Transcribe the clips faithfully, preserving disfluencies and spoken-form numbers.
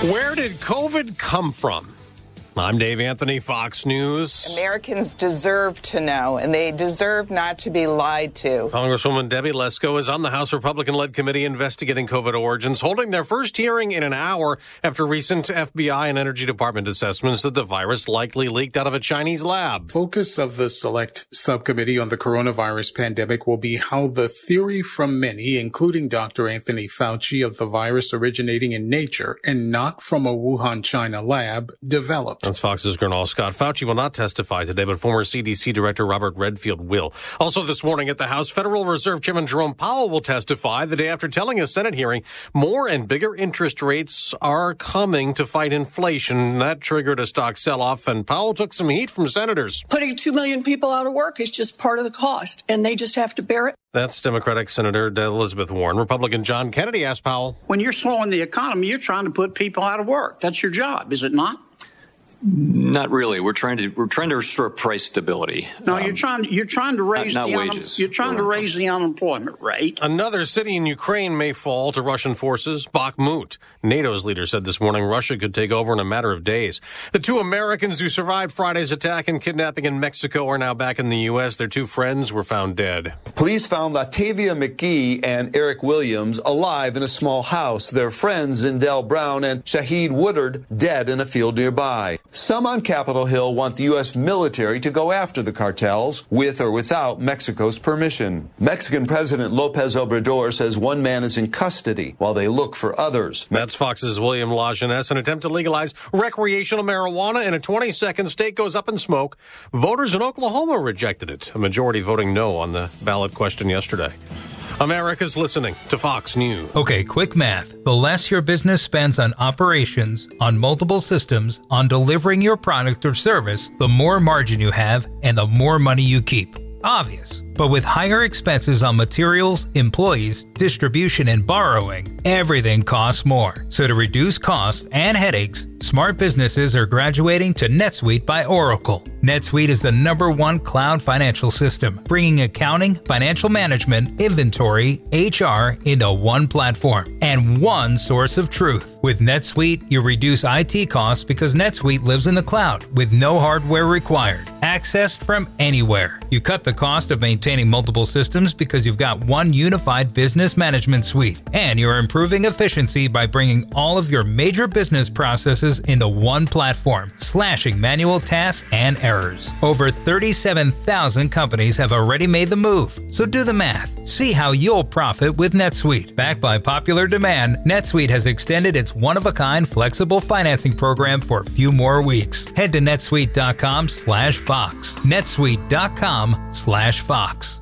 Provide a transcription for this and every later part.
Where did COVID come from? I'm Dave Anthony, Fox News. Americans deserve to know, and they deserve not to be lied to. Congresswoman Debbie Lesko is on the House Republican-led committee investigating COVID origins, holding their first hearing in an hour after recent F B I and Energy Department assessments that the virus likely leaked out of a Chinese lab. Focus of the select subcommittee on the coronavirus pandemic will be how the theory from many, including Doctor Anthony Fauci, of the virus originating in nature and not from a Wuhan, China lab developed. That's Fox's Gernal Scott. Fauci will not testify today, but former C D C Director Robert Redfield will. Also this morning at the House, Federal Reserve Chairman Jerome Powell will testify the day after telling a Senate hearing more and bigger interest rates are coming to fight inflation. That triggered a stock sell-off, and Powell took some heat from senators. Putting two million people out of work is just part of the cost, and they just have to bear it. That's Democratic Senator Elizabeth Warren. Republican John Kennedy asked Powell, when you're slowing the economy, you're trying to put people out of work. That's your job, is it not? Not really. We're trying to we're trying to restore price stability. No, um, you're trying you're trying to raise not, the not wages. Un, you're trying to raise the unemployment rate. Another city in Ukraine may fall to Russian forces, Bakhmut. NATO's leader said this morning Russia could take over in a matter of days. The two Americans who survived Friday's attack and kidnapping in Mexico are now back in the U S. Their two friends were found dead. Police found Latavia McGee and Eric Williams alive in a small house. Their friends, Zindell Brown and Shahid Woodard, dead in a field nearby. Some on Capitol Hill want the U S military to go after the cartels, with or without Mexico's permission. Mexican President Lopez Obrador says one man is in custody while they look for others. That's Fox's William Lajeunesse. An attempt to legalize recreational marijuana in a twenty-second state goes up in smoke. Voters in Oklahoma rejected it, a majority voting no on the ballot question yesterday. America's listening to Fox News. Okay, quick math. The less your business spends on operations, on multiple systems, on delivering your product or service, the more margin you have and the more money you keep. Obvious. But with higher expenses on materials, employees, distribution, and borrowing, everything costs more. So to reduce costs and headaches, smart businesses are graduating to NetSuite by Oracle. NetSuite is the number one cloud financial system, bringing accounting, financial management, inventory, H R into one platform and one source of truth. With NetSuite, you reduce I T costs because NetSuite lives in the cloud with no hardware required, accessed from anywhere. You cut the cost of maintaining multiple systems because you've got one unified business management suite, and you're improving efficiency by bringing all of your major business processes into one platform, slashing manual tasks and errors. Over thirty-seven thousand companies have already made the move, so do the math. See how you'll profit with NetSuite. Backed by popular demand, NetSuite has extended its one-of-a-kind flexible financing program for a few more weeks. Head to netsuite.com slash Fox. netsuite.com slash Fox.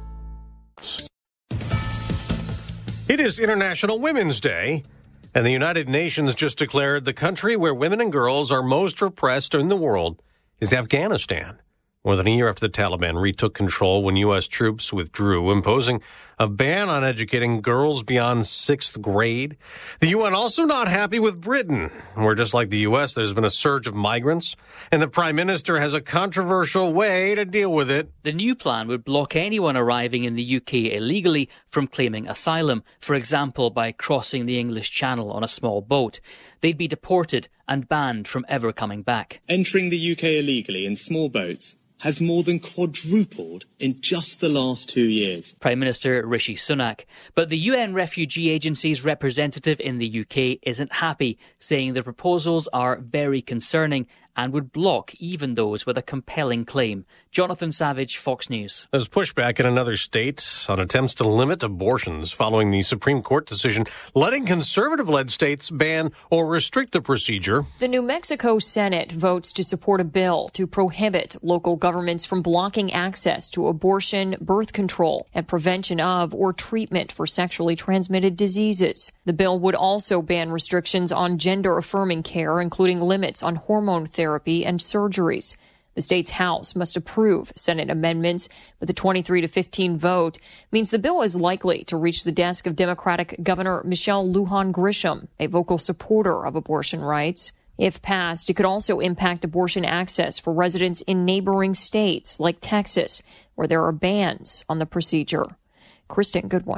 It is International Women's Day, and the United Nations just declared the country where women and girls are most repressed in the world is Afghanistan. More than a year after the Taliban retook control when U S troops withdrew, imposing a ban on educating girls beyond sixth grade. The U N also not happy with Britain, where just like the U S, there's been a surge of migrants, and the Prime Minister has a controversial way to deal with it. The new plan would block anyone arriving in the U K illegally from claiming asylum, for example, by crossing the English Channel on a small boat. They'd be deported and banned from ever coming back. Entering the U K illegally in small boats has more than quadrupled in just the last two years. Prime Minister Rishi Sunak. But the U N Refugee Agency's representative in the U K isn't happy, saying the proposals are very concerning and would block even those with a compelling claim. Jonathan Savage, Fox News. There's pushback in another state on attempts to limit abortions following the Supreme Court decision letting conservative-led states ban or restrict the procedure. The New Mexico Senate votes to support a bill to prohibit local governments from blocking access to abortion, birth control, and prevention of or treatment for sexually transmitted diseases. The bill would also ban restrictions on gender-affirming care, including limits on hormone therapy and surgeries. The state's House must approve Senate amendments, but the twenty-three to fifteen vote means the bill is likely to reach the desk of Democratic Governor Michelle Lujan Grisham, a vocal supporter of abortion rights. If passed, it could also impact abortion access for residents in neighboring states like Texas, where there are bans on the procedure. Kristen Goodwin,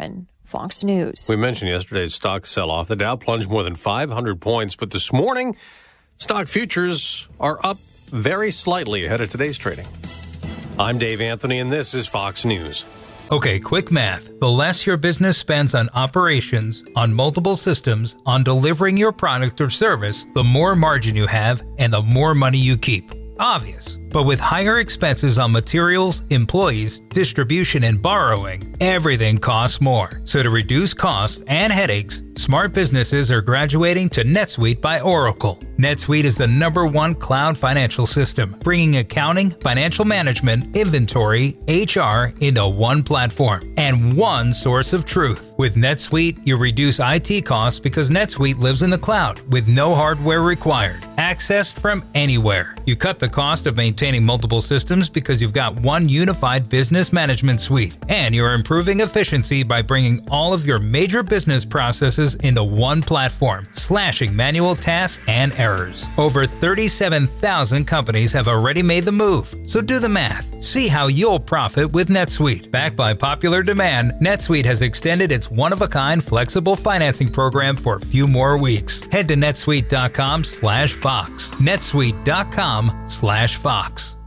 Fox News. We mentioned yesterday's stock sell-off. The Dow plunged more than five hundred points, but this morning, stock futures are up very slightly ahead of today's trading. I'm Dave Anthony, and this is Fox News. Okay, quick math. The less your business spends on operations, on multiple systems, on delivering your product or service, the more margin you have and the more money you keep. Obvious. But with higher expenses on materials, employees, distribution, and borrowing, everything costs more. So to reduce costs and headaches, smart businesses are graduating to NetSuite by Oracle. NetSuite is the number one cloud financial system, bringing accounting, financial management, inventory, H R into one platform and one source of truth. With NetSuite, you reduce I T costs because NetSuite lives in the cloud with no hardware required, accessed from anywhere. You cut the cost of maintaining multiple systems because you've got one unified business management suite, and you're improving efficiency by bringing all of your major business processes into one platform, slashing manual tasks and errors. Over thirty-seven thousand companies have already made the move, so do the math. See how you'll profit with NetSuite. Backed by popular demand, NetSuite has extended its one-of-a-kind flexible financing program for a few more weeks. Head to netsuite.com slash Fox. netsuite.com slash Fox.